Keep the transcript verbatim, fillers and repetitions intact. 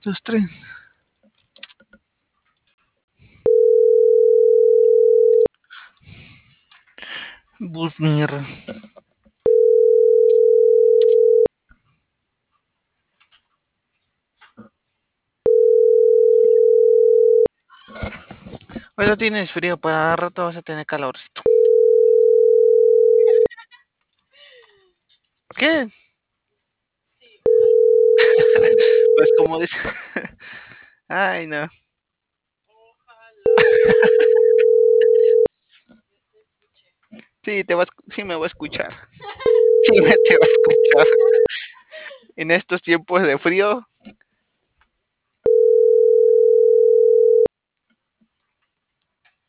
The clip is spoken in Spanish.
dos, tres. Bus mierda. Hoy no tienes frío, para rato vas a tener calorcito. ¿Qué? Pues como dice. Ay, no. Sí, te vas, sí me va a escuchar. Sí me te va a escuchar. En estos tiempos de frío,